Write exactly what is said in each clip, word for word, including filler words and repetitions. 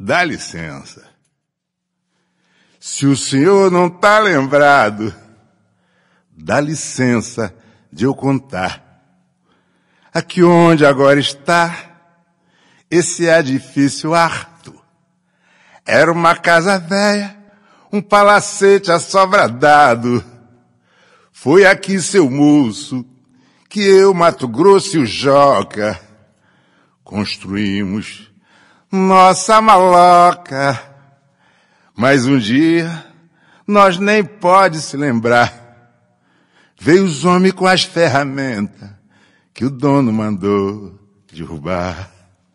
dá licença. Se o senhor não tá lembrado, dá licença de eu contar. Aqui onde agora está esse edifício harto. Era uma casa velha, um palacete assovradado. Foi aqui, seu moço, que eu, Mato Grosso e o Joca construímos nossa maloca. Mas um dia nós nem pode se lembrar. Veio os homens com as ferramentas que o dono mandou derrubar.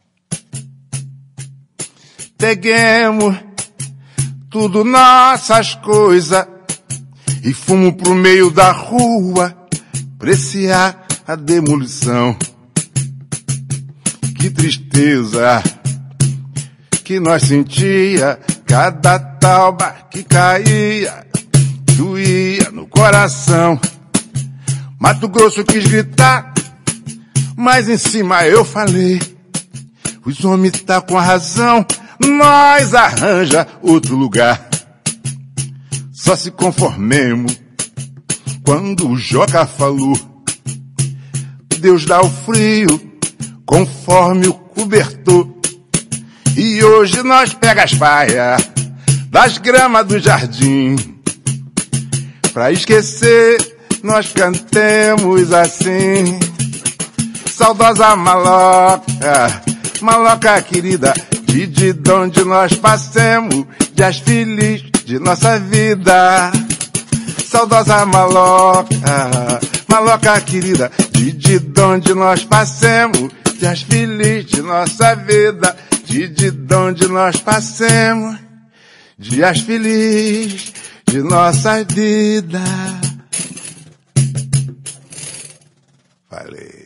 Peguemos tudo nossas coisas e fomos pro meio da rua apreciar a demolição. Que tristeza que nós sentia, cada tauba que caía, doía no coração. Mato Grosso quis gritar, mas em cima eu falei, os homens tá com a razão, nós arranja outro lugar. Só se conformemos quando o Joca falou, Deus dá o frio conforme o cobertor. E hoje nós pega as paias das gramas do jardim. Pra esquecer, nós cantemos assim. Saudosa maloca, maloca querida, de, de onde nós passemos, dias felizes de nossa vida. Saudosa maloca, maloca querida, de, de onde nós passemos, dias felizes de nossa vida. De, de onde nós passemos, dias felizes de nossa vida. Falei.